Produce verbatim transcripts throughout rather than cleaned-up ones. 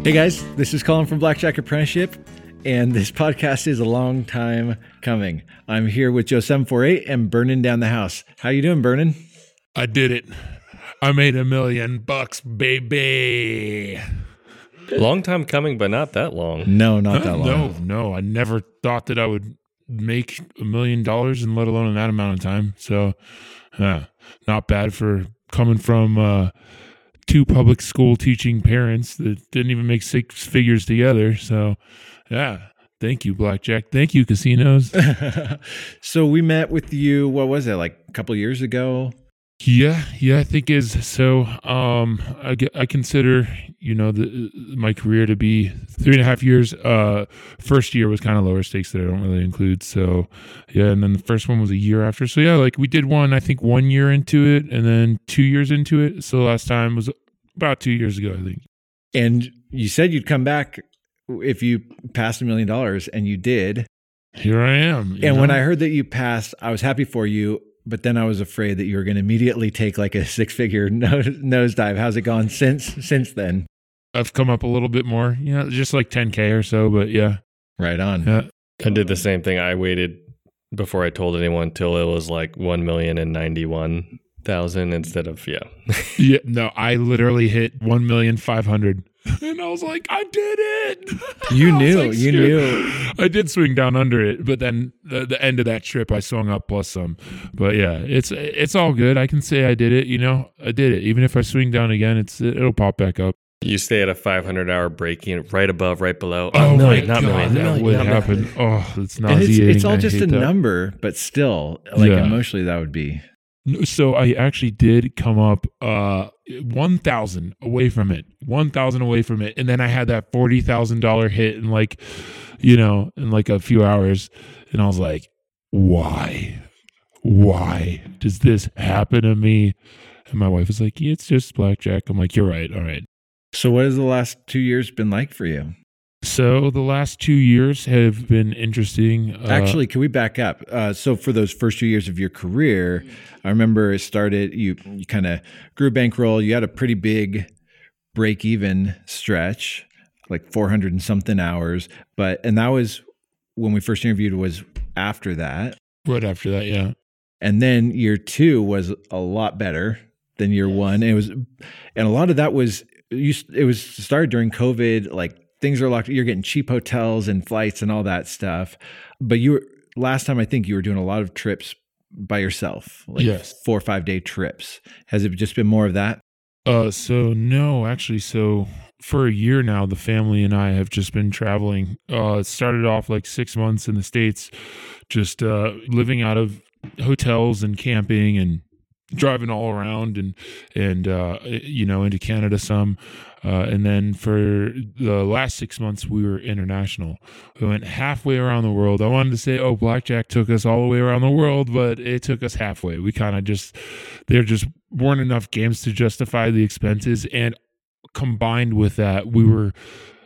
Hey guys, this is Colin from Blackjack Apprenticeship, and this podcast is a long time coming. I'm here with Joe seven four eight and burning down the house. How you doing, Burnin'? I did it. I made a million bucks, baby. Long time coming, but not that long. No, not that long. No, no. I never thought that I would make a million dollars, and let alone in that amount of time. So, uh, not bad for coming from uh, two public school teaching parents that didn't even make six figures together. So, yeah. Thank you, Blackjack. Thank you, casinos. So we met with you, what was it, like a couple years ago? Yeah, yeah, I think is so. Um, I, I consider, you know, the my career to be three and a half years. Uh, first year was kind of lower stakes that I don't really include. So, yeah, and then the first one was a year after. So, yeah, like we did one, I think one year into it, and then two years into it. So, the last time was about two years ago, I think. And you said you'd come back if you passed a million dollars, and you did. Here I am. And know? when I heard that you passed, I was happy for you. But then I was afraid that you were going to immediately take like a six-figure nose nosedive. How's it gone since since then? I've come up a little bit more, you know, just like ten K or so, but yeah. Right on. Yeah. I did the same thing. I waited before I told anyone till it was like one million and ninety-one thousand instead of, yeah. Yeah, no, I literally hit one million five hundred. And I was like, I did it. You knew, like, you knew. I did swing down under it, but then the, the end of that trip, I swung up plus some. But yeah, it's it's all good. I can say I did it. You know, I did it. Even if I swing down again, it's it'll pop back up. You stay at a five hundred hour break in right above, right below. Oh, Oh, my million, not God, million, that million, would not happen. million. Oh, it's And it's, nauseating. it's all I just a hate that. number, but still, like Yeah. emotionally, that would be. So I actually did come up uh, one thousand away from it, one thousand away from it. And then I had that forty thousand dollars hit in like, you know, in like a few hours. And I was like, why? Why does this happen to me? And my wife was like, yeah, it's just blackjack. I'm like, you're right. All right. So what has the last two years been like for you? So the last two years have been interesting. Uh, Actually, can we back up? Uh, so for those first two years of your career, I remember it started, you, you kind of grew bankroll. You had a pretty big break-even stretch, like four hundred and something hours. But, and that was when we first interviewed was after that. right after that, yeah. And then year two was a lot better than year one. And it was, and a lot of that was, you, it was started during COVID, like, things are locked. You're getting cheap hotels and flights and all that stuff. But you were, last time I think you were doing a lot of trips by yourself, like Yes. four or five day trips. Has it just been more of that? Uh, so no, actually, so for a year now, the family and I have just been traveling. Uh, it started off like six months in the States, just uh, living out of hotels and camping and driving all around and, and uh, you know, into Canada some. Uh, and then for the last six months, we were international. We went halfway around the world. I wanted to say, oh, Blackjack took us all the way around the world, but it took us halfway. We kind of just, there just weren't enough games to justify the expenses. And combined with that, we were,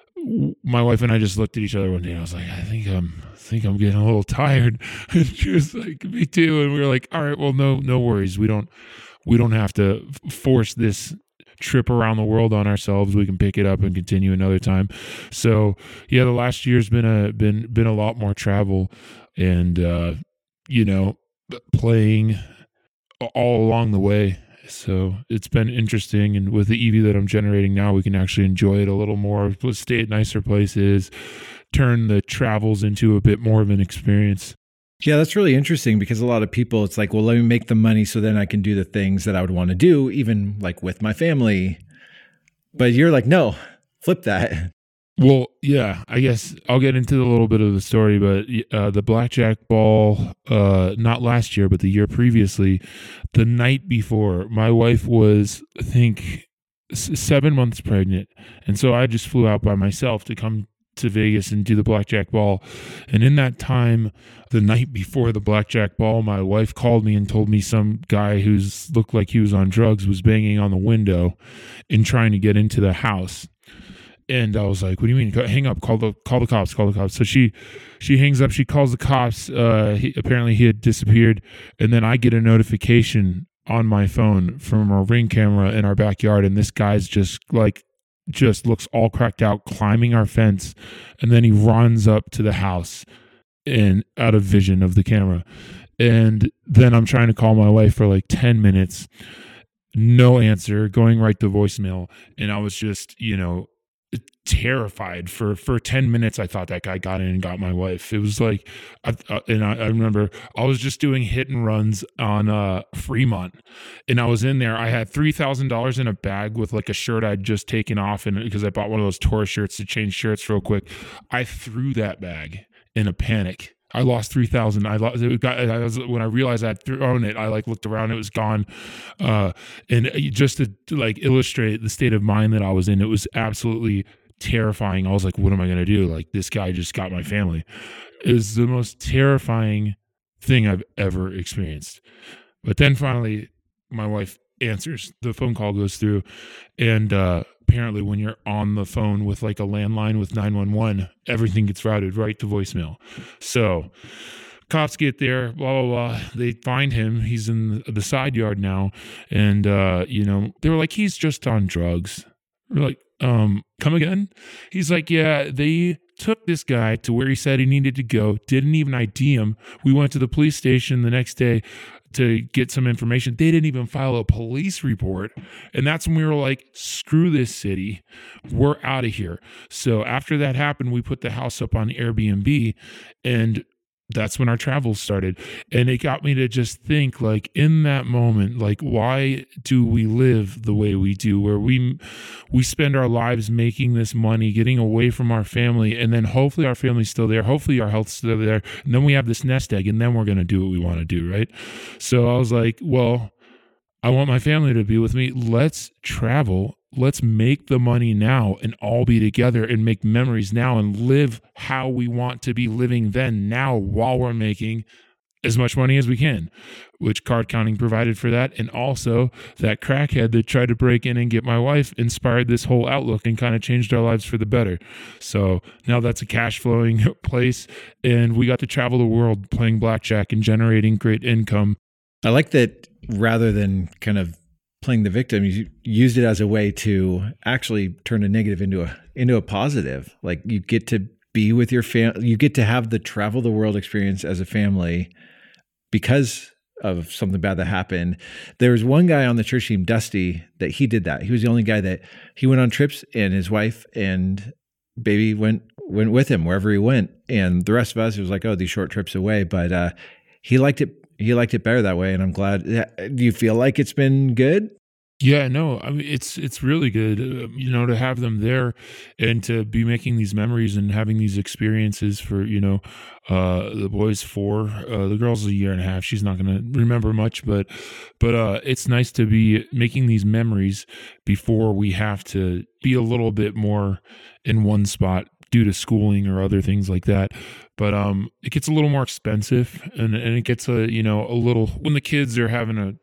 my wife and I just looked at each other one day and I was like, I think I'm, I think I'm getting a little tired. And she was like, me too. And we were like, all right, well, no, no worries. We don't, we don't have to force this trip around the world on ourselves. We can pick it up and continue another time. So yeah, the last year's been a been been a lot more travel and uh you know playing all along the way. So it's been interesting, and with the E V that I'm generating now, we can actually enjoy it a little more. Let's stay at nicer places, turn the travels into a bit more of an experience. Yeah, that's really interesting because a lot of people, it's like, well, let me make the money so then I can do the things that I would want to do, even like with my family. But you're like, no, flip that. Well, yeah, I guess I'll get into a little bit of the story, but uh, the blackjack ball, uh, not last year, but the year previously, the night before, my wife was, I think, s- seven months pregnant. And so I just flew out by myself to come to Vegas and do the blackjack ball. And in that time, the night before the blackjack ball, my wife called me and told me some guy who's looked like he was on drugs was banging on the window and trying to get into the house. And I was like, what do you mean? Hang up, call the call the cops, call the cops. So she she hangs up, she calls the cops. Uh, he, apparently he had disappeared. And then I get a notification on my phone from a Ring camera in our backyard. And this guy's just like just looks all cracked out, climbing our fence, and then he runs up to the house and out of vision of the camera. And then I'm trying to call my wife for like ten minutes, no answer, going right to voicemail. And I was just, you know, terrified for for ten minutes. I thought that guy got in and got my wife. It was like, I, uh, and I, I remember I was just doing hit and runs on uh Fremont, and I was in there. I had three thousand dollars in a bag with like a shirt I'd just taken off, and because I bought one of those tour shirts to change shirts real quick, I threw that bag in a panic. I lost three thousand. I lost. It got. I was when I realized I'd thrown it. I like looked around. It was gone. Uh, and just to, to like illustrate the state of mind that I was in, it was absolutely terrifying. I was like, "What am I going to do? Like this guy just got my family." It was the most terrifying thing I've ever experienced. But then finally, my wife answers. The phone call goes through, and uh, apparently, when you're on the phone with like a landline with nine one one, everything gets routed right to voicemail. So cops get there, blah, blah, blah. They find him. He's in the side yard now. And, uh, you know, they were like, he's just on drugs. We're like, um, come again? He's like, yeah, they took this guy to where he said he needed to go, didn't even I D him. We went to the police station the next day to get some information. They didn't even file a police report. And that's when we were like, screw this city. We're out of here. So after that happened, we put the house up on Airbnb, and that's when our travels started. And it got me to just think, like, in that moment, like, why do we live the way we do, where we we spend our lives making this money, getting away from our family, and then hopefully our family's still there, hopefully our health's still there, and then we have this nest egg, and then we're going to do what we want to do, right? So I was like, well, I want my family to be with me. Let's travel. Let's make the money now and all be together and make memories now and live how we want to be living then now while we're making as much money as we can, which card counting provided for that. And also that crackhead that tried to break in and get my wife inspired this whole outlook and kind of changed our lives for the better. So now that's a cash flowing place, and we got to travel the world playing blackjack and generating great income. I like that rather than kind of playing the victim, you used it as a way to actually turn a negative into a into a positive. Like you get to be with your family, you get to have the travel the world experience as a family because of something bad that happened. There was one guy on the church team, Dusty, that he did that. He was the only guy that he went on trips, and his wife and baby went went with him wherever he went. And the rest of us, it was like, oh, these short trips away. But uh, he liked it. He liked it better that way, and I'm glad. Do you feel like it's been good? Yeah, no, I mean, it's it's really good, uh, you know, to have them there and to be making these memories and having these experiences for, you know, uh, the boy's four, uh, the girl's a year and a half. She's not going to remember much, but but uh, it's nice to be making these memories before we have to be a little bit more in one spot due to schooling or other things like that. But um, it gets a little more expensive, and, and it gets a, you know, a little, when the kids are having a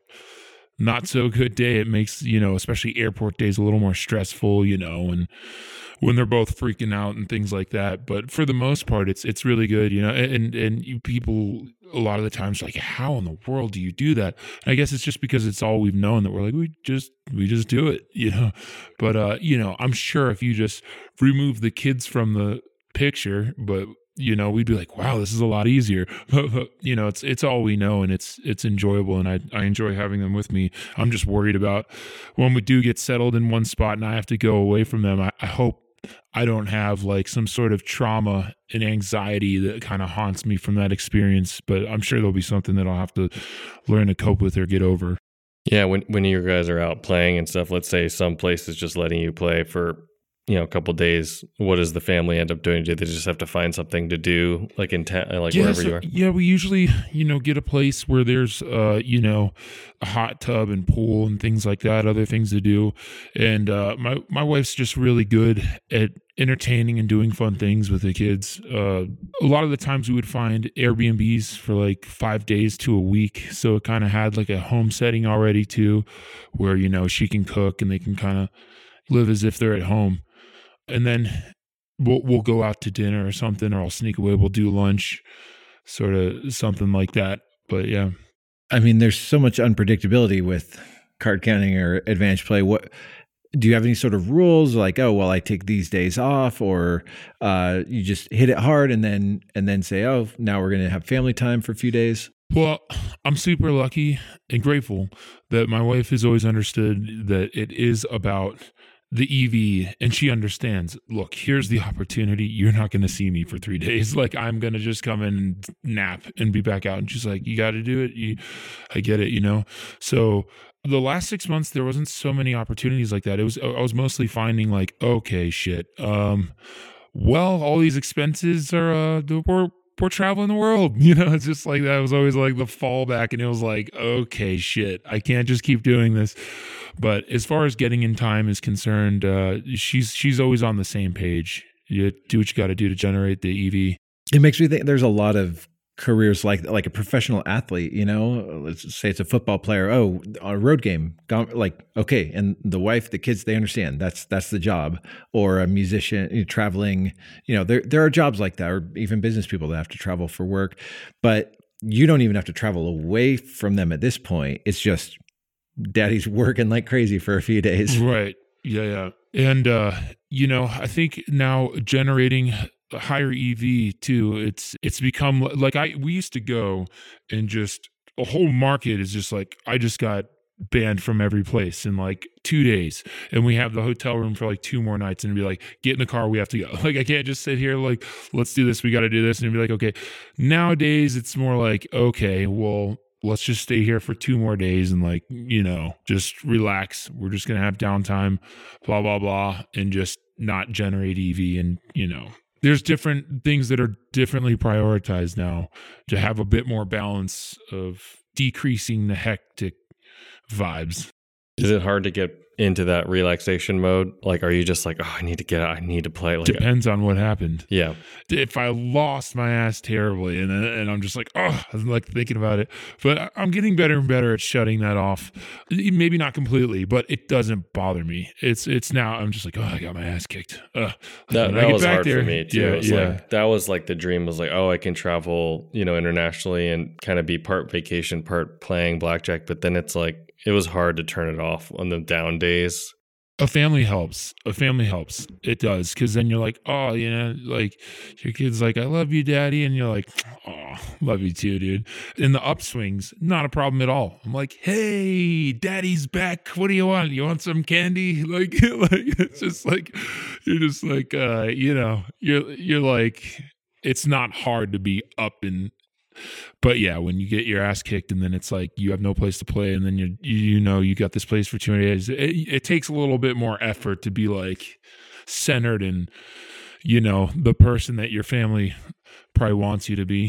not so good day, it makes, you know, especially airport days a little more stressful, you know, and when they're both freaking out and things like that. But for the most part, it's it's really good, you know, and and you people a lot of the times like, how in the world do you do that? And I guess it's just because it's all we've known that we're like, we just we just do it, you know. But uh, you know, I'm sure if you just remove the kids from the picture, but you know, we'd be like, wow, this is a lot easier. But, you know, it's it's all we know, and it's it's enjoyable, and I I enjoy having them with me. I'm just worried about when we do get settled in one spot and I have to go away from them. I, I hope I don't have like some sort of trauma and anxiety that kind of haunts me from that experience, but I'm sure there'll be something that I'll have to learn to cope with or get over. Yeah, when when you guys are out playing and stuff, let's say some place is just letting you play for, you know, a couple of days, what does the family end up doing? Do they just have to find something to do, like in town, ta- like yeah, wherever so, you are? Yeah, we usually, you know, get a place where there's, uh, you know, a hot tub and pool and things like that, other things to do. And uh, my my wife's just really good at entertaining and doing fun things with the kids. Uh, a lot of the times we would find Airbnbs for like five days to a week. So it kind of had like a home setting already too, where, you know, she can cook and they can kind of live as if they're at home. And then we'll we'll go out to dinner or something, or I'll sneak away. We'll do lunch, sort of something like that. But yeah, I mean, there's so much unpredictability with card counting or advantage play. What do you have any sort of rules like, oh, well, I take these days off, or uh, you just hit it hard and then and then say, oh, now we're going to have family time for a few days? Well, I'm super lucky and grateful that my wife has always understood that it is about the E V, and she understands, look, here's the opportunity. You're not going to see me for three days. Like, I'm going to just come in and nap and be back out. And she's like, you got to do it. You, I get it, you know? So the last six months, there wasn't so many opportunities like that. It was, I was mostly finding like, okay, shit. Um, well, all these expenses are, uh, we're, we're traveling the world, you know, it's just like, that was always like the fallback. And it was like, okay, shit, I can't just keep doing this. But as far as getting in time is concerned, uh, she's, she's always on the same page. You do what you got to do to generate the E V. It makes me think there's a lot of careers like like a professional athlete, you know, let's say it's a football player. Oh, a road game, like, okay. And the wife, the kids, they understand that's, that's the job. Or a musician, you know, traveling, you know, there, there are jobs like that, or even business people that have to travel for work, but you don't even have to travel away from them at this point. It's just daddy's working like crazy for a few days. Right. Yeah. Yeah. And, uh, you know, I think now generating a higher E V too, it's, it's become like I, we used to go and just a whole market is just like, I just got banned from every place in like two days. And we have the hotel room for like two more nights and be like, get in the car, we have to go. Like, I can't just sit here like, let's do this. We got to do this. And be like, okay, nowadays it's more like, okay, well, let's just stay here for two more days and like, you know, just relax. We're just going to have downtime, blah, blah, blah, and just not generate E V. And, you know, there's different things that are differently prioritized now to have a bit more balance of decreasing the hectic vibes. Is it hard to get into that relaxation mode? Like, are you just like, oh, I need to get out, I need to play? Like, depends on what happened. Yeah. If I lost my ass terribly and and I'm just like, oh, I'm like thinking about it, but I'm getting better and better at shutting that off. Maybe not completely, but it doesn't bother me. It's it's now I'm just like, oh, I got my ass kicked. Uh, that that was hard there, for me too. Yeah, it was yeah. Like, that was like the dream was like, oh, I can travel, you know, internationally and kind of be part vacation, part playing blackjack. But then it's like, it was hard to turn it off on the down days. A family helps. A family helps. It does. Because then you're like, oh, you know, like your kid's like, I love you, daddy. And you're like, oh, love you too, dude. In the upswings, not a problem at all. I'm like, hey, daddy's back. What do you want? You want some candy? Like, like it's just like, you're just like, uh, you know, you're, you're like, it's not hard to be up and, but yeah, when you get your ass kicked and then it's like you have no place to play and then you you know you got this place for two hundred days, it, it takes a little bit more effort to be like centered and, you know, the person that your family probably wants you to be.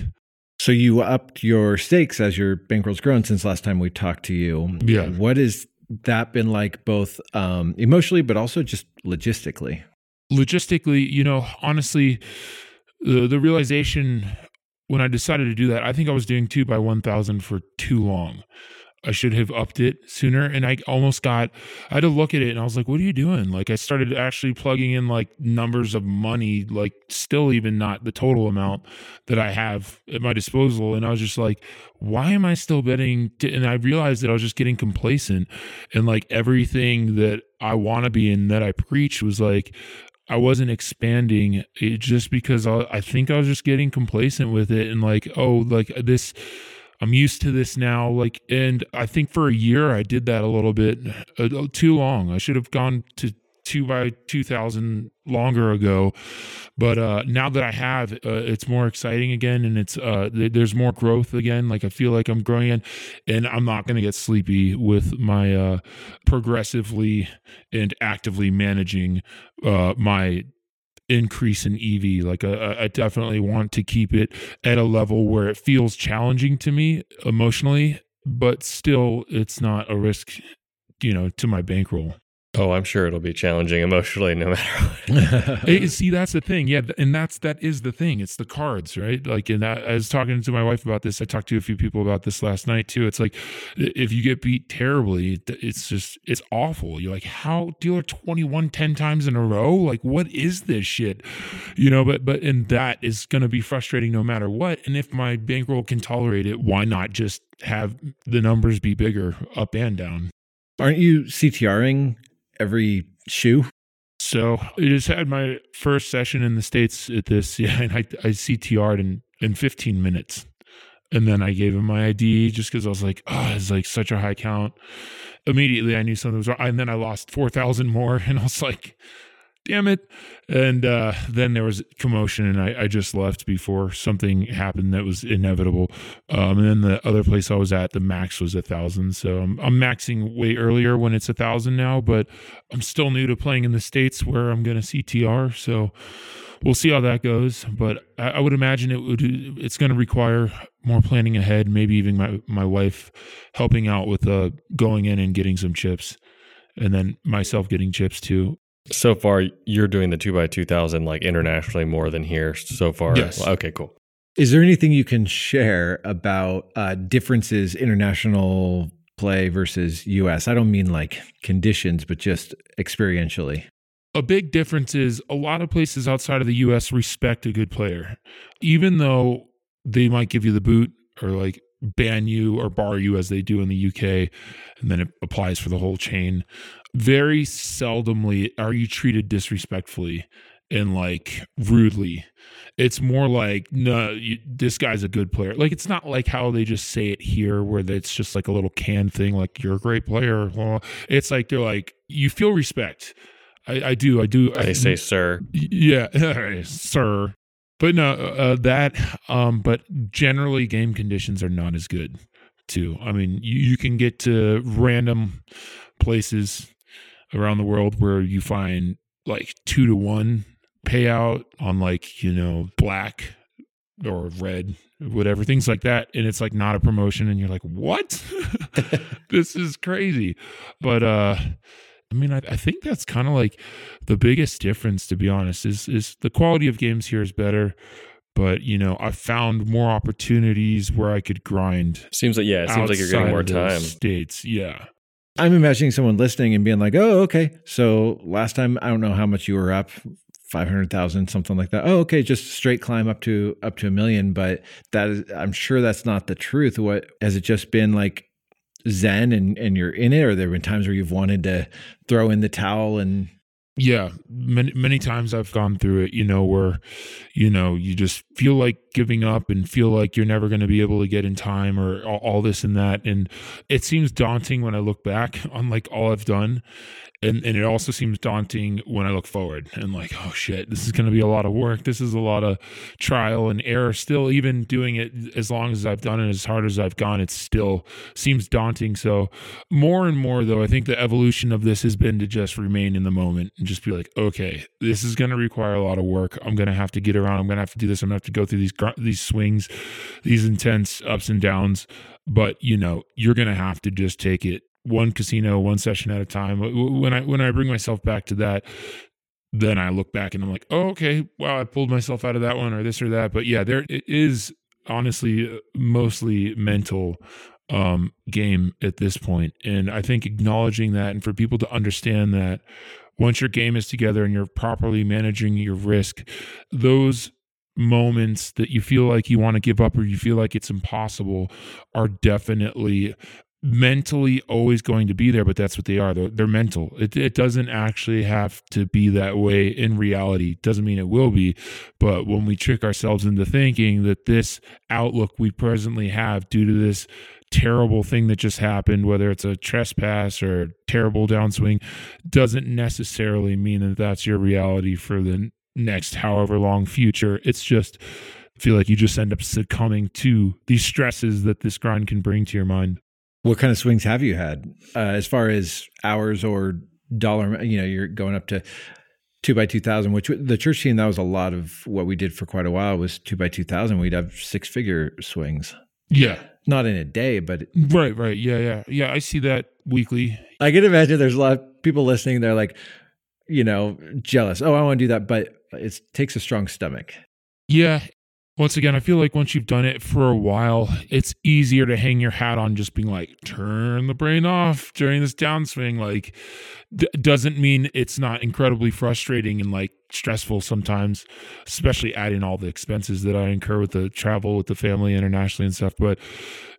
So you upped your stakes as your bankroll's grown since last time we talked to you. Yeah. What has that been like, both um, emotionally but also just logistically? Logistically, you know, honestly, the, the realization when I decided to do that, I think I was doing two by one thousand for too long. I should have upped it sooner. And I almost got, I had to look at it and I was like, what are you doing? Like, I started actually plugging in like numbers of money, like still even not the total amount that I have at my disposal. And I was just like, why am I still betting? To, and I realized that I was just getting complacent and like everything that I want to be in that I preach was like, I wasn't expanding it just because I, I think I was just getting complacent with it and like, oh, like this, I'm used to this now. Like, and I think for a year I did that a little bit uh, too long. I should have gone to two by two thousand longer ago. But uh, now that I have, uh, it's more exciting again, and it's uh, th- there's more growth again. Like I feel like I'm growing in, and I'm not going to get sleepy with my uh, progressively and actively managing uh, my increase in E V. Like uh, I definitely want to keep it at a level where it feels challenging to me emotionally, but still it's not a risk, you know, to my bankroll. Oh, I'm sure it'll be challenging emotionally no matter what. Hey, see, that's the thing. Yeah. And that's, that is the thing. It's the cards, right? Like, and I, I was talking to my wife about this. I talked to a few people about this last night too. It's like, if you get beat terribly, it's just, it's awful. You're like, how dealer twenty-one, ten times in a row? Like, what is this shit? You know, but, but, and that is going to be frustrating no matter what. And if my bankroll can tolerate it, why not just have the numbers be bigger up and down? Aren't you CTRing every shoe? So I just had my first session in the States at this, yeah, and I, I C T R'd in, in fifteen minutes. And then I gave him my I D just because I was like, oh, it's like such a high count. Immediately I knew something was wrong. And then I lost four thousand more. And I was like, damn it. And uh, then there was commotion and I, I just left before something happened that was inevitable. Um, and then the other place I was at, the max was a thousand. So I'm, I'm maxing way earlier when it's a thousand now, but I'm still new to playing in the States where I'm going to C T R. So we'll see how that goes. But I, I would imagine it would, it's going to require more planning ahead, maybe even my, my wife helping out with uh, going in and getting some chips, and then myself getting chips too. So far, you're doing the two by two thousand like internationally more than here so far? Yes. Well, okay, cool. Is there anything you can share about uh, differences international play versus U S? I don't mean like conditions, but just experientially. A big difference is a lot of places outside of the U S respect a good player, even though they might give you the boot or like ban you or bar you as they do in the U K, and then it applies for the whole chain. Very seldomly are you treated disrespectfully and like rudely. It's more like, no, you, this guy's a good player. Like, it's not like how they just say it here where it's just like a little canned thing, like, you're a great player. Well, it's like, they're like, you feel respect. I, I do. I do. They I, say, sir. Yeah, sir. But no, uh, that, um, but generally game conditions are not as good too. I mean, you, you can get to random places around the world where you find like two to one payout on like, you know, black or red, whatever, things like that. And it's like not a promotion. And you're like, what? This is crazy. But, uh, I mean, I, I think that's kind of like the biggest difference, to be honest, is is the quality of games here is better. But, you know, I found more opportunities where I could grind. Seems like, yeah, it seems like you're getting more time. States, yeah. I'm imagining someone listening and being like, oh, okay. So last time, I don't know how much you were up, five hundred thousand, something like that. Oh, okay. Just straight climb up to up to a million. But that is, I'm sure that's not the truth. What has it just been like? Zen and, and you're in it, or there have been times where you've wanted to throw in the towel? And yeah, many, many times I've gone through it, you know, where, you know, you just feel like giving up and feel like you're never going to be able to get in time or all, all this and that. And it seems daunting when I look back on like all I've done. And and it also seems daunting when I look forward and like, oh shit, this is going to be a lot of work. This is a lot of trial and error. Still, even doing it as long as I've done it, as hard as I've gone, it still seems daunting. So more and more though, I think the evolution of this has been to just remain in the moment and just be like, okay, this is going to require a lot of work. I'm going to have to get around. I'm going to have to do this. I'm going to have to go through these these swings, these intense ups and downs. But you know, you're going to have to just take it one casino, one session at a time. When I when I bring myself back to that, then I look back and I'm like, oh, okay, wow, I pulled myself out of that one or this or that. But yeah, there it is honestly mostly mental um, game at this point. And I think acknowledging that and for people to understand that once your game is together and you're properly managing your risk, those moments that you feel like you want to give up or you feel like it's impossible are definitely mentally always going to be there, but that's what they are. They're, they're mental. It, it doesn't actually have to be that way in reality. Doesn't mean it will be, but when we trick ourselves into thinking that this outlook we presently have due to this terrible thing that just happened, whether it's a trespass or a terrible downswing, doesn't necessarily mean that that's your reality for the next however long future. It's just, I feel like you just end up succumbing to these stresses that this grind can bring to your mind. What kind of swings have you had uh, as far as hours or dollar? You know, you're going up to two by two thousand, which the church team, that was a lot of what we did for quite a while was two by two thousand. We'd have six figure swings. Yeah. Not in a day, but. Right, right. Yeah, yeah. Yeah, I see that weekly. I can imagine there's a lot of people listening. They're like, you know, jealous. Oh, I want to do that. But it takes a strong stomach. Yeah. Once again, I feel like once you've done it for a while, it's easier to hang your hat on just being like, turn the brain off during this downswing. Like, d- doesn't mean it's not incredibly frustrating and like stressful sometimes, especially adding all the expenses that I incur with the travel with the family internationally and stuff. But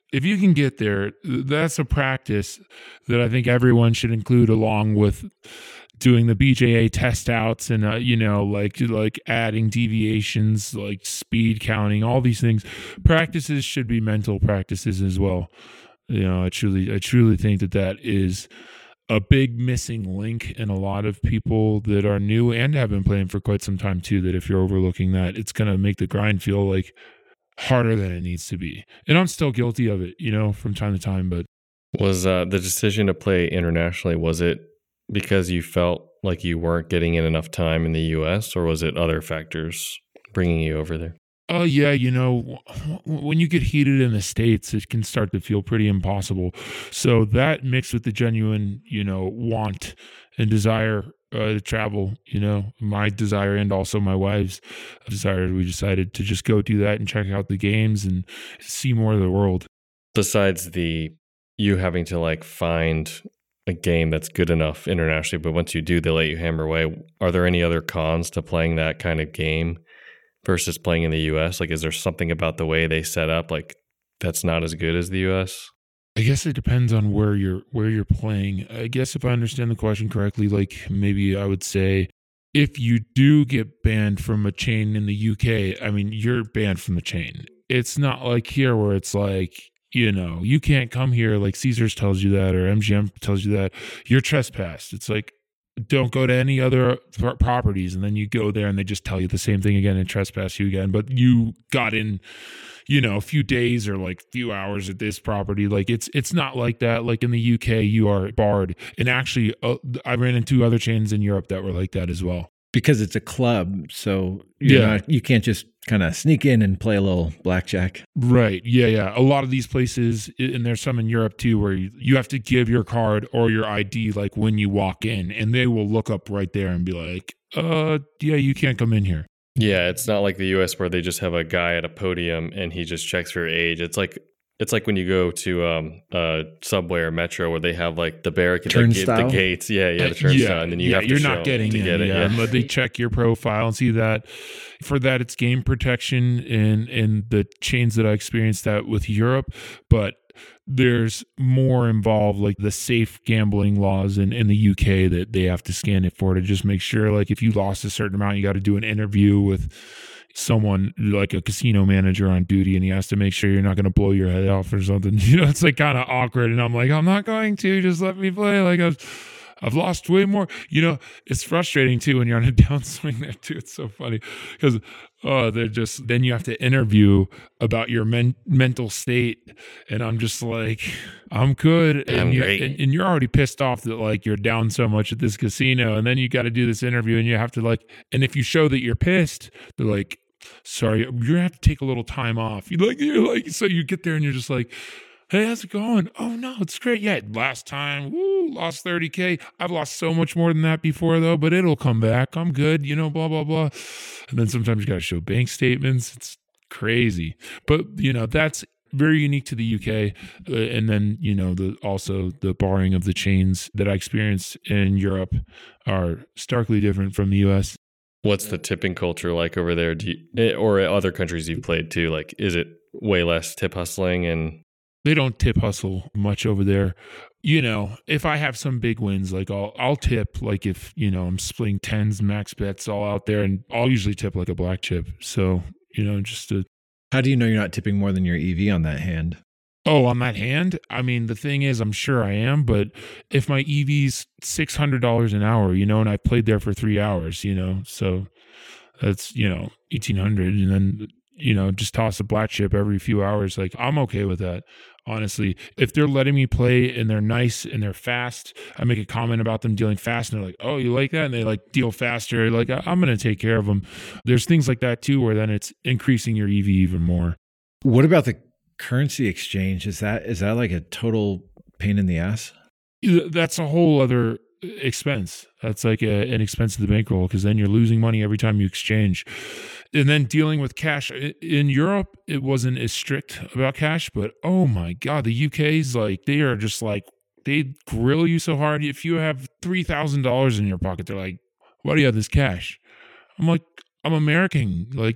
if you can get there, that's a practice that I think everyone should include along with doing the B J A test outs and, uh, you know, like, like adding deviations, like speed counting, all these things. Practices should be mental practices as well. You know, I truly, I truly think that that is a big missing link in a lot of people that are new and have been playing for quite some time too, that if you're overlooking that, it's going to make the grind feel like harder than it needs to be. And I'm still guilty of it, you know, from time to time. But was uh, the decision to play internationally, was it because you felt like you weren't getting in enough time in the U S, or was it other factors bringing you over there? Oh, uh, yeah, you know, when you get heated in the States, it can start to feel pretty impossible. So that mixed with the genuine, you know, want and desire uh, to travel, you know, my desire and also my wife's desire, we decided to just go do that and check out the games and see more of the world. Besides the you having to like find a game that's good enough internationally, but once you do, they let you hammer away. Are there any other cons to playing that kind of game versus playing in the U S? Like, is there something about the way they set up, like, that's not as good as the U S? I guess it depends on where you're where you're playing. I guess if I understand the question correctly, like maybe I would say if you do get banned from a chain in the U K, I mean, you're banned from the chain. It's not like here where it's like, you know, you can't come here, like Caesars tells you that or M G M tells you that. You're trespassed. It's like, don't go to any other properties, and then you go there and they just tell you the same thing again and trespass you again. But you got in, you know, a few days or like few hours at this property. Like it's it's not like that. Like in the U K, you are barred. And actually, uh, I ran into other chains in Europe that were like that as well. Because it's a club, so you're Yeah. not, you can't just kind of sneak in and play a little blackjack. Right. Yeah, yeah. A lot of these places, and there's some in Europe too, where you, you have to give your card or your I D like when you walk in, and they will look up right there and be like, uh, yeah, you can't come in here. Yeah, it's not like the U S where they just have a guy at a podium and he just checks your age. It's like it's like when you go to um uh subway or metro where they have like the barricade, like, Turnstile? the gates. Yeah, yeah, the Uh, turnstile, and then you yeah, have to you're show not getting to in. get it. Yeah, Yeah. but they check your profile and see that. For that, it's game protection and and the chains that I experienced that with Europe, but there's more involved, like the safe gambling laws in, in the U K that they have to scan it for to just make sure, like if you lost a certain amount, you got to do an interview with someone like a casino manager on duty, and he has to make sure you're not going to blow your head off or something. You know, it's like kind of awkward. And I'm like, I'm not going to, just let me play. Like I've, I've lost way more. You know, it's frustrating too when you're on a downswing there too. It's so funny because oh, they're just, then you have to interview about your men, mental state. And I'm just like, I'm good. And, I'm you, great. and, and you're already pissed off that like you're down so much at this casino. And then you got to do this interview and you have to like, and if you show that you're pissed, they're like, sorry, you're gonna have to take a little time off. You like, you're like, so you get there and you're just like, hey, how's it going? Oh no, it's great. Yeah, last time, woo, lost thirty K. I've lost so much more than that before though, but it'll come back. I'm good, you know, blah, blah, blah. And then sometimes you gotta show bank statements. It's crazy. But you know, that's very unique to the U K. Uh, and then, you know, the also the barring of the chains that I experienced in Europe are starkly different from the U S. What's the tipping culture like over there? Do you, or other countries you've played too? Like, is it way less tip hustling? And they don't tip hustle much over there. You know, if I have some big wins, like I'll I'll tip, like if, you know, I'm splitting tens, max bets all out there, and I'll usually tip like a black chip. So, you know, just to. How do you know you're not tipping more than your E V on that hand? Oh, on that hand? I mean, the thing is, I'm sure I am, but if my E V's six hundred dollars an hour, you know, and I played there for three hours, you know, so that's, you know, eighteen hundred, and then, you know, just toss a black chip every few hours. Like, I'm okay with that, honestly. If they're letting me play and they're nice and they're fast, I make a comment about them dealing fast and they're like, oh, you like that? And they like deal faster. Like, I'm going to take care of them. There's things like that too, where then it's increasing your E V even more. What about the currency exchange? Is that is that like a total pain in the ass? That's a whole other expense. That's like a, an expense to the bankroll, because then you're losing money every time you exchange. And then dealing with cash. In Europe, it wasn't as strict about cash, but oh my God, the U K's like, they are just like, they grill you so hard. If you have three thousand dollars in your pocket, they're like, why do you have this cash? I'm like, I'm American. Like,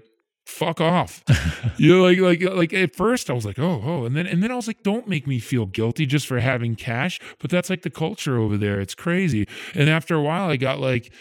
fuck off. You know, like, like, like at first I was like, oh, oh. And then, and then I was like, don't make me feel guilty just for having cash. But that's like the culture over there. It's crazy. And after a while I got like,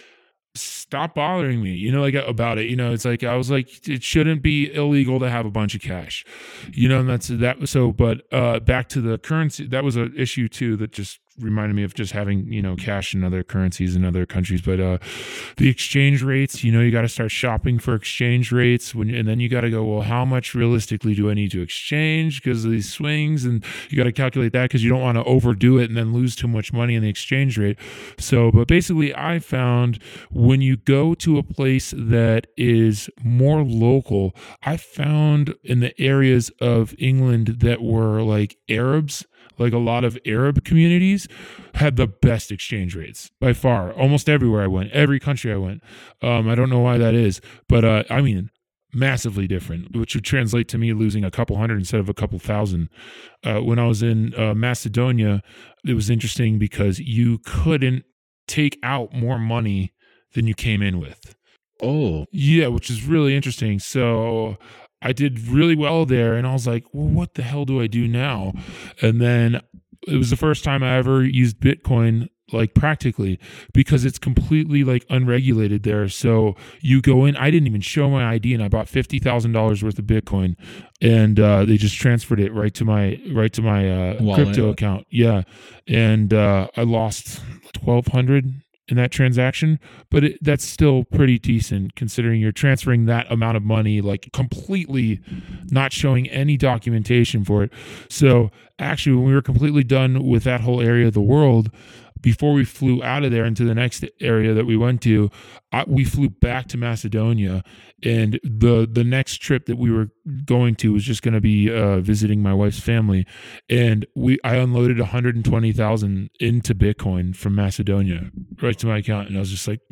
stop bothering me, you know, like about it, you know, it's like, I was like, it shouldn't be illegal to have a bunch of cash, you know, and that's that. So, but uh, back to the currency, that was an issue too, that just reminded me of just having, you know, cash in other currencies in other countries. But uh, the exchange rates, you know, you got to start shopping for exchange rates when, and then you got to go, well, how much realistically do I need to exchange because of these swings? And you got to calculate that because you don't want to overdo it and then lose too much money in the exchange rate. So, but basically I found when you go to a place that is more local, I found in the areas of England that were like Arabs, like a lot of Arab communities had the best exchange rates by far. Almost everywhere I went, every country I went. Um, I don't know why that is, but uh, I mean, massively different, which would translate to me losing a couple hundred instead of a couple thousand. Uh, when I was in uh, Macedonia, it was interesting because you couldn't take out more money than you came in with. Oh, yeah, which is really interesting. So I did really well there, and I was like, well, what the hell do I do now? And then it was the first time I ever used Bitcoin, like practically, because it's completely like unregulated there. So you go in, I didn't even show my I D, and I bought fifty thousand dollars worth of Bitcoin, and uh, they just transferred it right to my right to my uh, crypto account. Yeah, and uh, I lost twelve hundred in that transaction, but it, that's still pretty decent considering you're transferring that amount of money, like completely not showing any documentation for it. So actually, when we were completely done with that whole area of the world, before we flew out of there into the next area that we went to, I, we flew back to Macedonia, and the the next trip that we were going to was just going to be uh, visiting my wife's family, and we I unloaded one hundred twenty thousand into Bitcoin from Macedonia right to my account, and I was just like,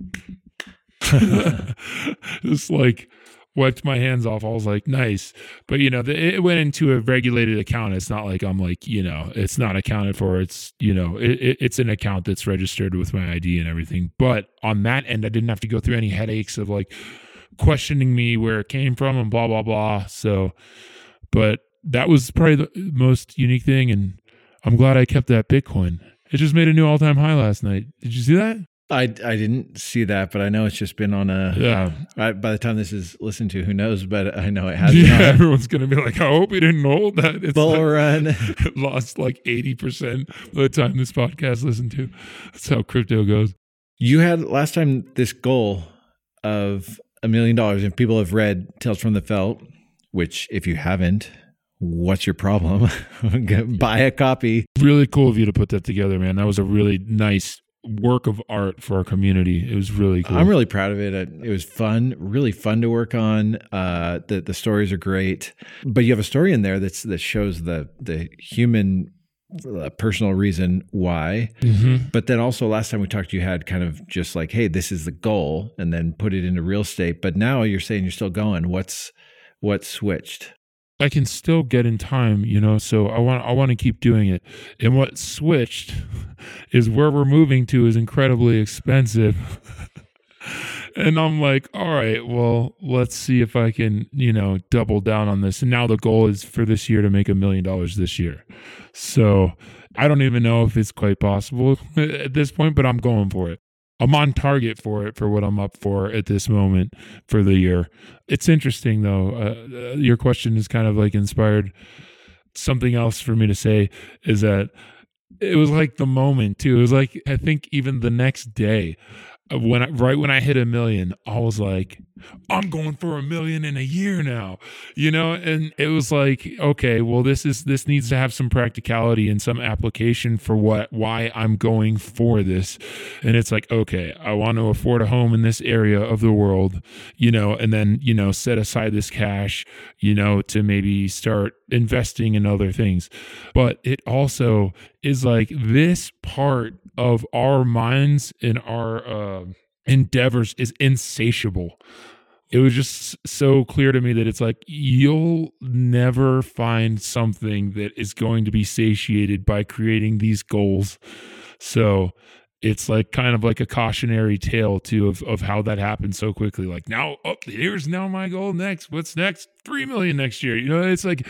just like. Wiped my hands off. I was like, nice. But, you know, the, it went into a regulated account. It's not like I'm like, you know, it's not accounted for. It's, you know, it, it, it's an account that's registered with my I D and everything. But on that end, I didn't have to go through any headaches of like questioning me where it came from and blah, blah, blah. So, but that was probably the most unique thing. And I'm glad I kept that Bitcoin. It just made a new all-time high last night. Did you see that? I, I didn't see that, but I know it's just been on a. Yeah. I, by the time this is listened to, who knows? But I know it has. Yeah, everyone's gonna be like, I hope he didn't hold that. It's bull like, run. Lost like eighty percent by the time this podcast listened to. That's how crypto goes. You had last time this goal of a million dollars, and people have read Tales from the Felt, which if you haven't, what's your problem? Buy a copy. Really cool of you to put that together, man. That was a really nice work of art for our community. It was really cool. I'm really proud of it. It was fun, really fun to work on. Uh, the the stories are great, but you have a story in there that's that shows the the human uh, personal reason why. Mm-hmm. But then also last time we talked, you had kind of just like, hey, this is the goal, and then put it into real estate. But now you're saying you're still going. What's what switched? I can still get in time, you know, so I want I want to keep doing it. And what switched is where we're moving to is incredibly expensive. And I'm like, all right, well, let's see if I can, you know, double down on this. And now the goal is for this year to make a million dollars this year. So I don't even know if it's quite possible at this point, but I'm going for it. I'm on target for it, for what I'm up for at this moment for the year. It's interesting, though. Uh, your question is kind of like inspired something else for me to say, is that it was like the moment, too. It was like, I think even the next day, when I, right when I hit a million, I was like, I'm going for a million in a year now, you know? And it was like, okay, well, this is, this needs to have some practicality and some application for what, why I'm going for this. And it's like, okay, I want to afford a home in this area of the world, you know, and then, you know, set aside this cash, you know, to maybe start investing in other things. But it also is like this part of our minds and our uh, endeavors is insatiable. It was just so clear to me that it's like, you'll never find something that is going to be satiated by creating these goals. So it's like kind of like a cautionary tale too of, of how that happened so quickly. Like now, oh, here's now my goal next. What's next? Three million next year. You know, it's like,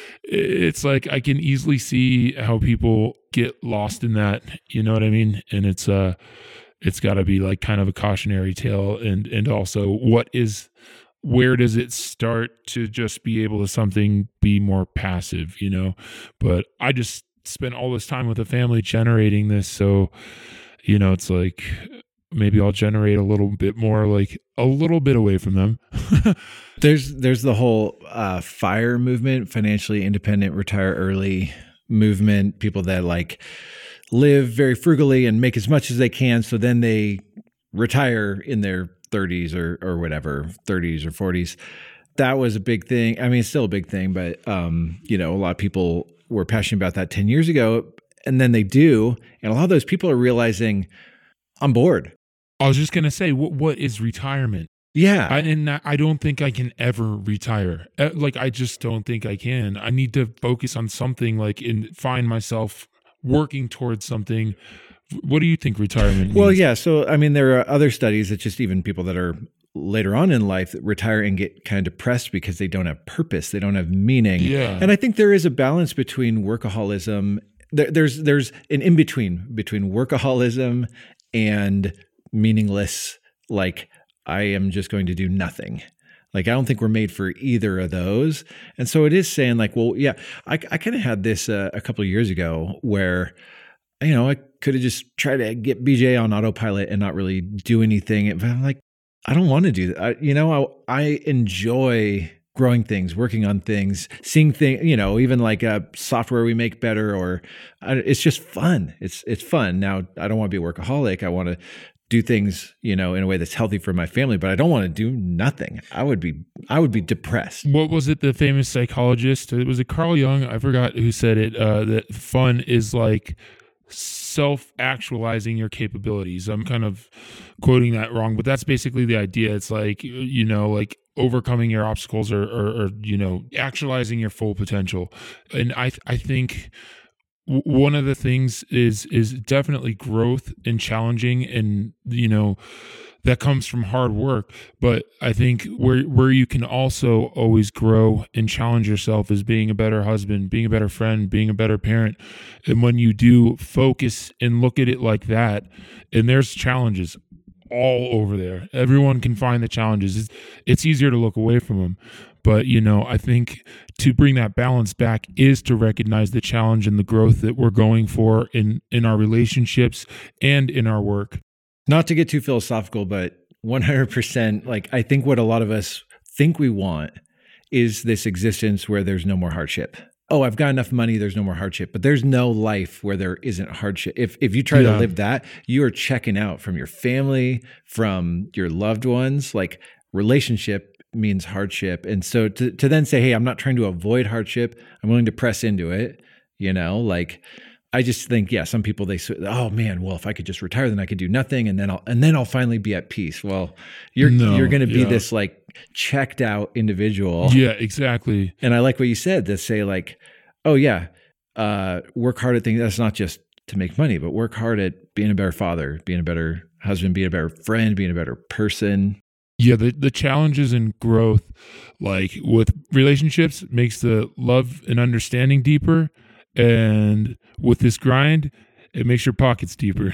it's like I can easily see how people get lost in that. You know what I mean? And it's uh, it's got to be like kind of a cautionary tale, and and also what is, where does it start to just be able to something be more passive? You know, but I just spent all this time with the family generating this, so you know, it's like maybe I'll generate a little bit more, like a little bit away from them. there's there's the whole uh, FIRE movement, financially independent, retire early movement. People that like live very frugally and make as much as they can, so then they retire in their thirties or or whatever, thirties or forties. That was a big thing. I mean, it's still a big thing, but um, you know, a lot of people were passionate about that ten years ago. And then they do. And a lot of those people are realizing, I'm bored. I was just going to say, what, what is retirement? Yeah. I, and I don't think I can ever retire. Uh, Like, I just don't think I can. I need to focus on something, like, and find myself working towards something. What do you think retirement means? Well, yeah. So, I mean, there are other studies that just even people that are later on in life that retire and get kind of depressed because they don't have purpose. They don't have meaning. Yeah. And I think there is a balance between workaholism. There, there's there's an in-between between workaholism and meaningless, like I am just going to do nothing. Like I don't think we're made for either of those. And so it is saying like, well, yeah, I, I kind of had this uh, a couple of years ago where, you know, I could have just tried to get B J on autopilot and not really do anything. But I'm like, I don't want to do that. I, you know, I, I enjoy growing things, working on things, seeing things, you know, even like uh, software we make better, or uh, it's just fun. It's it's fun. Now, I don't want to be a workaholic. I want to do things, you know, in a way that's healthy for my family, but I don't want to do nothing. I would be I would be depressed. What was it? The famous psychologist, was it Carl Jung? I forgot who said it. Uh, that fun is like self-actualizing your capabilities. I'm kind of quoting that wrong, but that's basically the idea. It's like, you know, like overcoming your obstacles, or, or, or you know, actualizing your full potential. And I, I think w- one of the things is, is definitely growth and challenging, and, you know, that comes from hard work. But I think where where you can also always grow and challenge yourself is being a better husband, being a better friend, being a better parent. And when you do focus and look at it like that, and there's challenges all over there. Everyone can find the challenges. It's, it's easier to look away from them. But, you know, I think to bring that balance back is to recognize the challenge and the growth that we're going for in, in our relationships and in our work. Not to get too philosophical, but one hundred percent, like I think what a lot of us think we want is this existence where there's no more hardship. Oh, I've got enough money, there's no more hardship. But there's no life where there isn't hardship. If if you try Yeah. to live that, you are checking out from your family, from your loved ones. Like relationship means hardship. And so to, to then say, hey, I'm not trying to avoid hardship, I'm willing to press into it, you know, like I just think, yeah, some people, they say, oh man, well, if I could just retire, then I could do nothing. And then I'll, and then I'll finally be at peace. Well, you're, No, you're going to be yeah. this like checked out individual. Yeah, exactly. And I like what you said, to say like, oh yeah, uh, work hard at things. That's not just to make money, but work hard at being a better father, being a better husband, being a better friend, being a better person. Yeah, the, the challenges and growth, like with relationships, makes the love and understanding deeper. And with this grind, it makes your pockets deeper.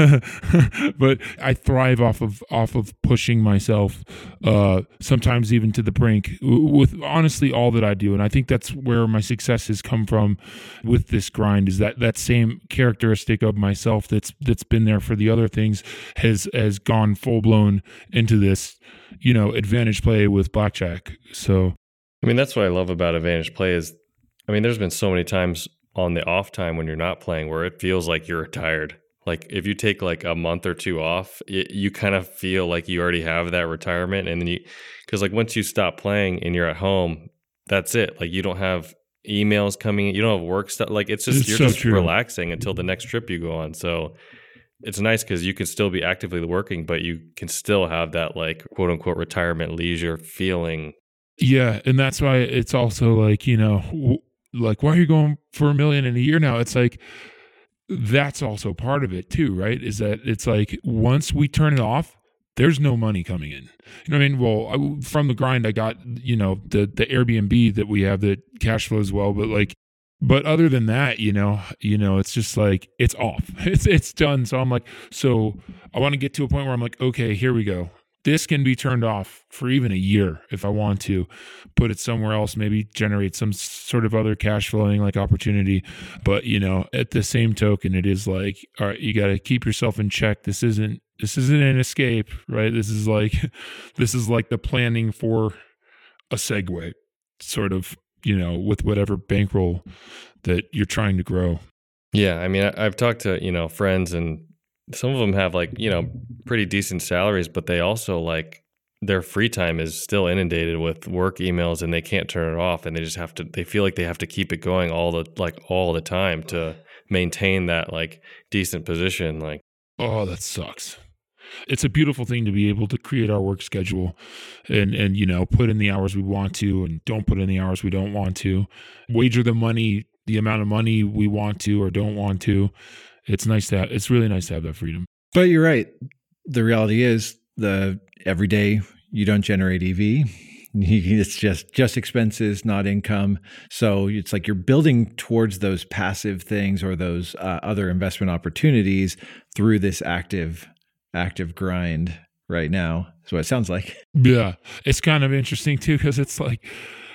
But I thrive off of off of pushing myself, uh, sometimes even to the brink, with honestly all that I do. And I think that's where my success has come from with this grind, is that that same characteristic of myself that's that's been there for the other things has has gone full blown into this, you know, advantage play with blackjack. So, I mean, that's what I love about advantage play is, I mean, there's been so many times on the off time when you're not playing where it feels like you're retired. Like if you take like a month or two off, it, you kind of feel like you already have that retirement. And then you, because like once you stop playing and you're at home, that's it. Like you don't have emails coming in, you don't have work stuff. Like it's just, It's you're so just true. relaxing until the next trip you go on. So it's nice because you can still be actively working, but you can still have that like quote unquote retirement leisure feeling. yeah, and that's why it's also like, you know, w- like, why are you going for a million in a year now? It's like, that's also part of it too, right? Is that it's like once we turn it off, there's no money coming in. You know what I mean? Well, I, from the grind, I got, you know, the the Airbnb that we have that cash flows well, but like, but other than that, you know, you know, it's just like it's off. It's it's done. So I'm like, so I want to get to a point where I'm like, okay, here we go. This can be turned off for even a year if I want to, put it somewhere else, maybe generate some sort of other cash flowing like opportunity. But, you know, at the same token, it is like, all right, you got to keep yourself in check. This isn't, this isn't an escape, right? This is like, this is like the planning for a segue sort of, you know, with whatever bankroll that you're trying to grow. Yeah. I mean, I, I've talked to, you know, friends, and some of them have like, you know, pretty decent salaries, but they also like their free time is still inundated with work emails and they can't turn it off. And they just have to, they feel like they have to keep it going all the, like all the time to maintain that like decent position. Like, oh, that sucks. It's a beautiful thing to be able to create our work schedule and, and, you know, put in the hours we want to and don't put in the hours we don't want to, wager the money, the amount of money we want to or don't want to. It's nice to have, it's really nice to have that freedom. But you're right. The reality is the every day you don't generate E V. It's just, just expenses, not income. So it's like you're building towards those passive things or those uh, other investment opportunities through this active, active grind right now. That's what it sounds like. Yeah. It's kind of interesting too, because it's like,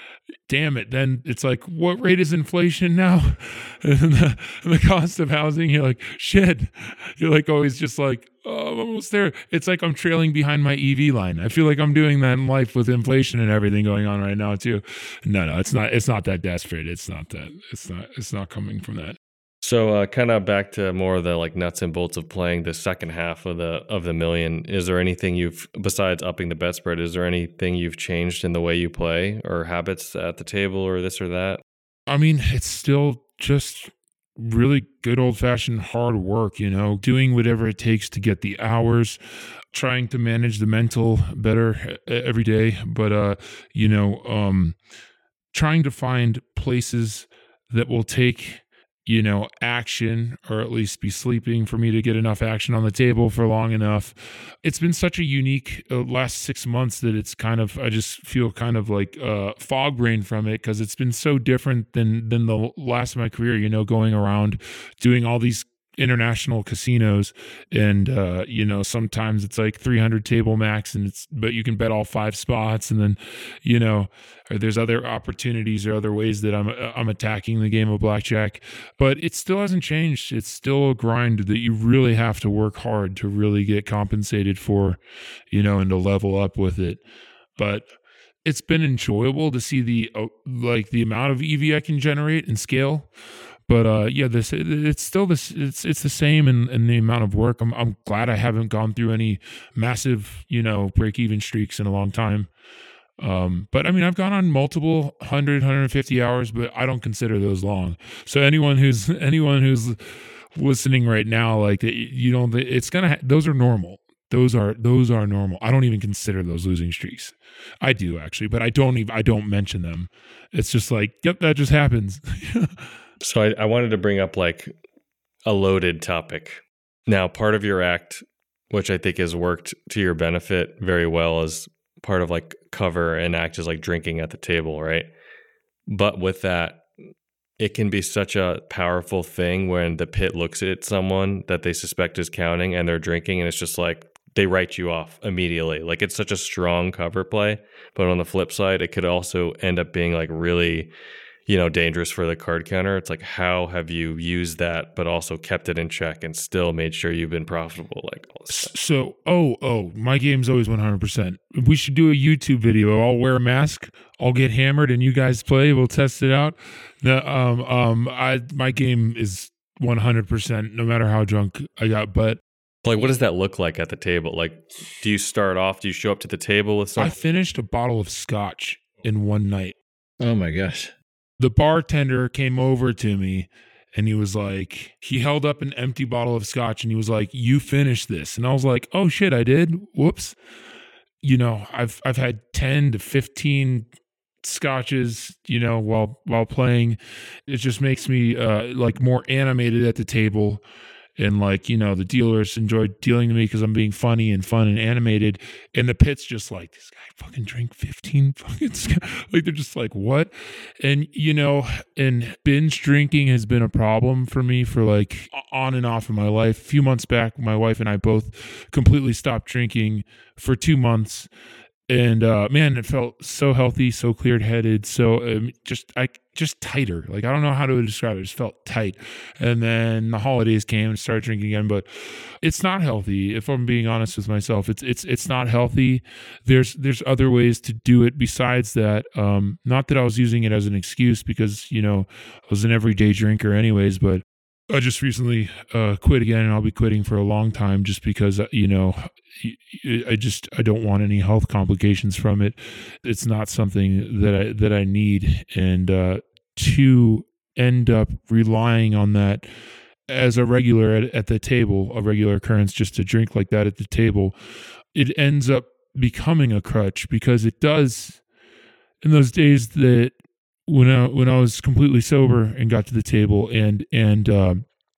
damn it, then it's like, what rate is inflation now? And the, and the cost of housing, you're like, shit. You're like always just like, oh, I'm almost there. It's like I'm trailing behind my E V line. I feel like I'm doing that in life with inflation and everything going on right now too. No, no, it's not, it's not that desperate. It's not that, it's not, it's not coming from that. So uh, kind of back to more of the like nuts and bolts of playing the second half of the of the million. Is there anything you've, besides upping the bet spread, is there anything you've changed in the way you play or habits at the table or this or that? I mean, it's still just really good old fashioned hard work, you know, doing whatever it takes to get the hours, trying to manage the mental better every day. But, uh, you know, um, trying to find places that will take, you know, action, or at least be sleeping for me to get enough action on the table for long enough. It's been such a unique uh, last six months that it's kind of, I just feel kind of like uh, fog brain from it, because it's been so different than than the last of my career, you know, going around doing all these international casinos, and uh you know, sometimes it's like three hundred table max, and it's, but you can bet all five spots, and then, you know, or there's other opportunities or other ways that I'm I'm attacking the game of blackjack. But it still hasn't changed. It's still a grind that you really have to work hard to really get compensated for, you know, and to level up with it. But it's been enjoyable to see the uh, like the amount of E V I can generate and scale. But uh, yeah, this it's still this it's it's the same in, in the amount of work. I'm I'm glad I haven't gone through any massive, you know, break even streaks in a long time. Um, but I mean, I've gone on multiple one hundred, one hundred fifty hours, but I don't consider those long. So anyone who's anyone who's listening right now, like, you know, it's gonna ha- those are normal. Those are those are normal. I don't even consider those losing streaks. I do actually, but I don't even I don't mention them. It's just like, yep, that just happens. So I, I wanted to bring up like a loaded topic. Now, part of your act, which I think has worked to your benefit very well, is part of like cover and act as like drinking at the table, right? But with that, it can be such a powerful thing when the pit looks at someone that they suspect is counting and they're drinking, and it's just like they write you off immediately. Like, it's such a strong cover play. But on the flip side, it could also end up being like really, you know, dangerous for the card counter. It's like, how have you used that, but also kept it in check and still made sure you've been profitable? Like, all this time? So, oh, oh, my game's always one hundred percent. We should do a YouTube video. I'll wear a mask. I'll get hammered, and you guys play. We'll test it out. The, um, um, I, my game is one hundred percent, no matter how drunk I got. But like, what does that look like at the table? Like, do you start off? Do you show up to the table with something? I finished a bottle of scotch in one night. Oh my gosh. The bartender came over to me, and he was like, he held up an empty bottle of scotch, and he was like, "You finished this." And I was like, "Oh shit, I did. Whoops." You know, I've I've had ten to fifteen scotches, you know, while while playing. It just makes me uh, like more animated at the table. And like, you know, the dealers enjoy dealing to me because I'm being funny and fun and animated. And the pit's just like, this guy fucking drank fifteen fucking sc-. Like, they're just like, what? And, you know, and binge drinking has been a problem for me for like on and off in my life. A few months back, my wife and I both completely stopped drinking for two months. And uh, man, it felt so healthy, so clear-headed, so um, just I just tighter. Like, I don't know how to describe it. It just felt tight. And then the holidays came and started drinking again. But it's not healthy. If I'm being honest with myself, it's it's it's not healthy. There's there's other ways to do it besides that. Um, not that I was using it as an excuse because you know I was an everyday drinker anyways, but I just recently uh, quit again, and I'll be quitting for a long time just because, you know, I just I don't want any health complications from it. It's not something that I that I need, and uh, to end up relying on that as a regular at, at the table, a regular occurrence, just to drink like that at the table, it ends up becoming a crutch because it does. In those days that when I when I was completely sober and got to the table and and uh,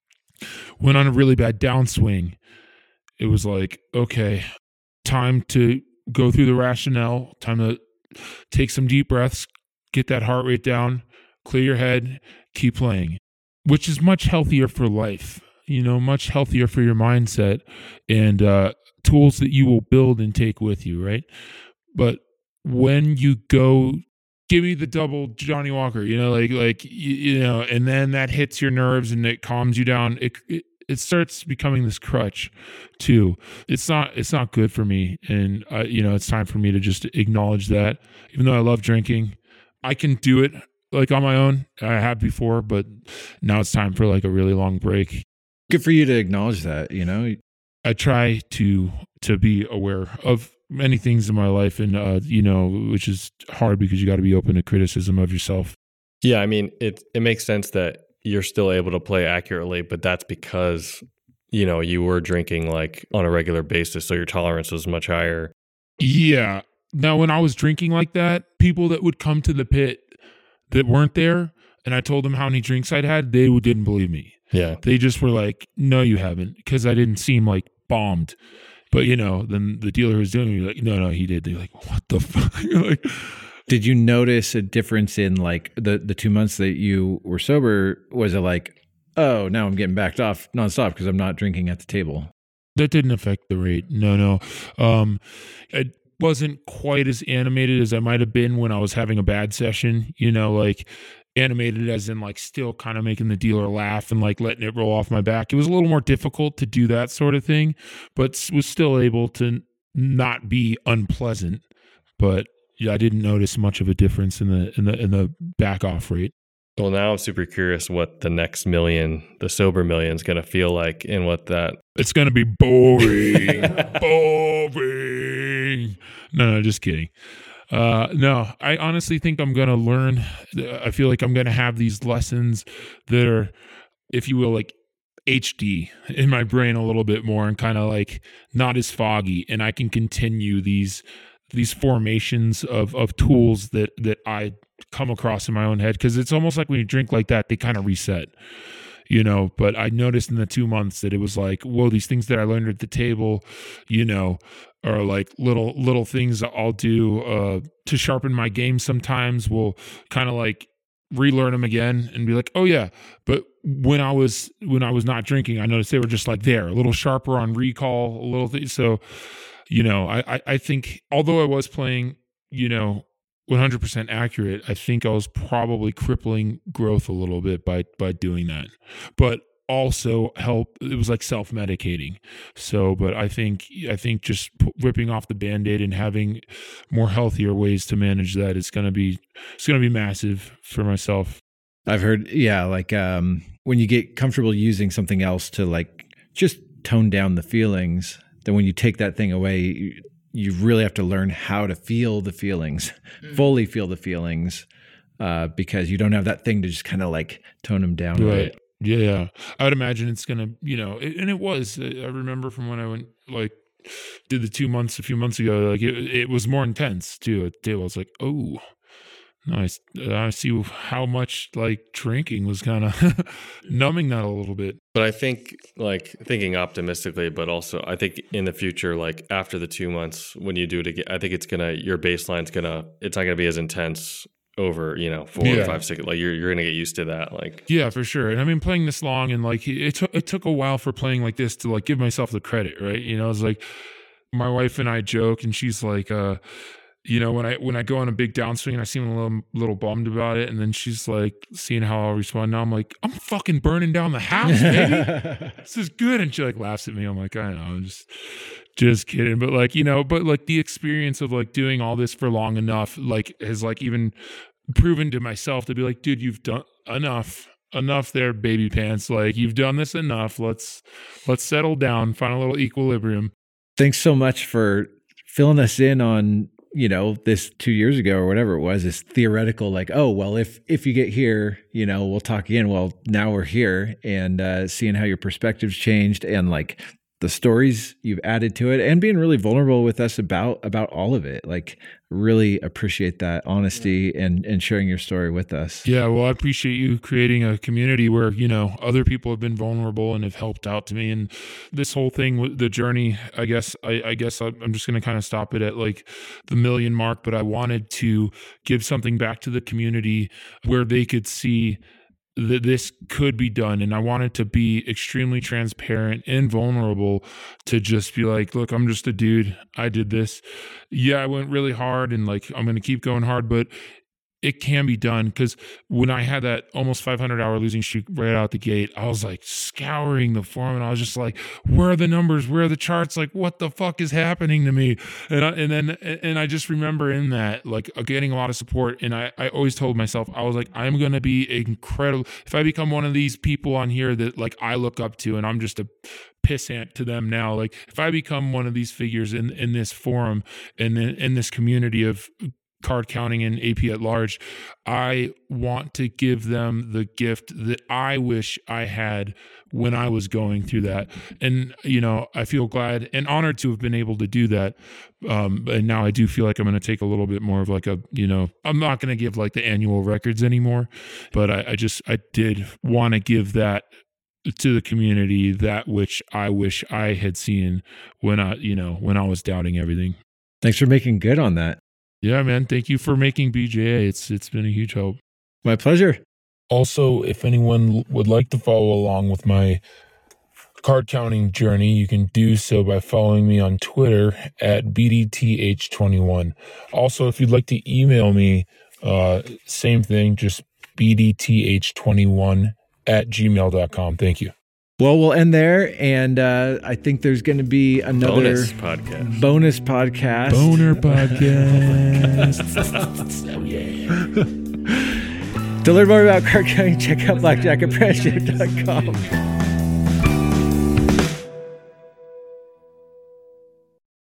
went on a really bad downswing, it was like, okay, time to go through the rationale, time to take some deep breaths, get that heart rate down, clear your head, keep playing, which is much healthier for life, you know, much healthier for your mindset and uh, tools that you will build and take with you, right? But when you go, give me the double Johnny Walker, you know, like, like, you, you know, and then that hits your nerves and it calms you down. It, it, it starts becoming this crutch too. It's not, it's not good for me. And, uh, you know, it's time for me to just acknowledge that even though I love drinking, I can do it like on my own. I have before, but now it's time for like a really long break. Good for you to acknowledge that, you know? I try to, to be aware of many things in my life, and uh, you know, which is hard because you got to be open to criticism of yourself. Yeah, I mean, it it makes sense that you're still able to play accurately, but that's because you know you were drinking like on a regular basis, so your tolerance was much higher. Yeah. Now, when I was drinking like that, people that would come to the pit that weren't there, and I told them how many drinks I'd had, they didn't believe me. Yeah, they just were like, "No, you haven't," because I didn't seem like bombed. But, you know, then the dealer was doing it, like, no, no, he did. They're like, what the fuck? Like, did you notice a difference in like the, the two months that you were sober? Was it like, oh, now I'm getting backed off nonstop because I'm not drinking at the table? That didn't affect the rate. No, no. Um, it wasn't quite as animated as I might have been when I was having a bad session, you know, like animated as in like still kind of making the dealer laugh and like letting it roll off my back. It was a little more difficult to do that sort of thing, but was still able to not be unpleasant. But yeah, I didn't notice much of a difference in the in the in the back off rate. Well, now I'm super curious what the next million, the sober million, is going to feel like, and what that. It's going to be boring, boring. No, no, just kidding. Uh, no, I honestly think I'm going to learn. I feel like I'm going to have these lessons that are, if you will, like H D in my brain a little bit more and kind of like not as foggy. And I can continue these, these formations of, of tools that, that I come across in my own head. Cause it's almost like when you drink like that, they kind of reset, you know, but I noticed in the two months that it was like, whoa, these things that I learned at the table, you know, are like little, little things that I'll do, uh, to sharpen my game. Sometimes we'll kind of like relearn them again and be like, oh yeah. But when I was, when I was not drinking, I noticed they were just like there, a little sharper on recall, a little thing. So, you know, I, I, I think although I was playing, you know, one hundred percent accurate, I think I was probably crippling growth a little bit by by doing that. But also help, it was like self-medicating. So, but I think I think just p- ripping off the Band-Aid and having more healthier ways to manage that is going to be it's going to be massive for myself. I've heard, yeah, like um, when you get comfortable using something else to like just tone down the feelings, then when you take that thing away, you, you really have to learn how to feel the feelings, mm. fully feel the feelings, uh, because you don't have that thing to just kind of like tone them down. Right. Right. Yeah. I would imagine it's going to, you know, it, and it was, I remember from when I went, like, did the two months a few months ago, like, it, it was more intense too at the table. I was like, oh, I, I see how much like drinking was kind of numbing that a little bit. But I think like thinking optimistically, but also I think in the future, like after the two months, when you do it again, I think it's going to, your baseline's going to, it's not going to be as intense over, you know, four Yeah. or five, six, like you're, you're going to get used to that. Like, Yeah, for sure. And I mean, playing this long and like it took, it took a while for playing like this to like give myself the credit, right? You know, it's like my wife and I joke and she's like, uh, you know, when I when I go on a big downswing and I seem a little little bummed about it, and then she's like seeing how I'll respond. Now I'm like, I'm fucking burning down the house, baby. This is good. And she like laughs at me. I'm like, I know, I'm just just kidding. But like, you know, but like the experience of like doing all this for long enough, like has like even proven to myself to be like, dude, you've done enough. Enough there, baby pants. Like you've done this enough. Let's let's settle down, find a little equilibrium. Thanks so much for filling us in on, you know, this two years ago or whatever it was, this theoretical, like, oh, well, if, if you get here, you know, we'll talk again. Well, now we're here, and uh, seeing how your perspective's changed and like the stories you've added to it, and being really vulnerable with us about, about all of it. Like really appreciate that honesty and, and sharing your story with us. Yeah. Well, I appreciate you creating a community where, you know, other people have been vulnerable and have helped out to me. And this whole thing with the journey, I guess, I, I guess I'm just going to kind of stop it at like the million mark, but I wanted to give something back to the community where they could see that this could be done. And I wanted to be extremely transparent and vulnerable to just be like, look, I'm just a dude. I did this. Yeah, I went really hard and like, I'm going to keep going hard, but it can be done. Because when I had that almost five hundred hour losing streak right out the gate, I was like scouring the forum and I was just like, where are the numbers? Where are the charts? Like, what the fuck is happening to me? And I, and then, and I just remember in that, like getting a lot of support. And I, I always told myself, I was like, I'm going to be incredible. If I become one of these people on here that like I look up to and I'm just a pissant to them now, like if I become one of these figures in, in this forum and in, in this community of card counting and A P at large, I want to give them the gift that I wish I had when I was going through that. And, you know, I feel glad and honored to have been able to do that. Um, and now I do feel like I'm going to take a little bit more of like a, you know, I'm not going to give like the annual records anymore, but I, I just, I did want to give that to the community, that which I wish I had seen when I, you know, when I was doubting everything. Thanks for making good on that. Yeah, man. Thank you for making B J A. It's it's been a huge help. My pleasure. Also, if anyone would like to follow along with my card counting journey, you can do so by following me on Twitter at B D T H twenty-one. Also, if you'd like to email me, uh, same thing, just B D T H twenty-one at gmail dot com. Thank you. Well, we'll end there, and uh, I think there's going to be another bonus podcast. Bonus podcast. Boner podcast. Oh, yeah. To learn more about card counting, check out blackjack apprenticeship dot com.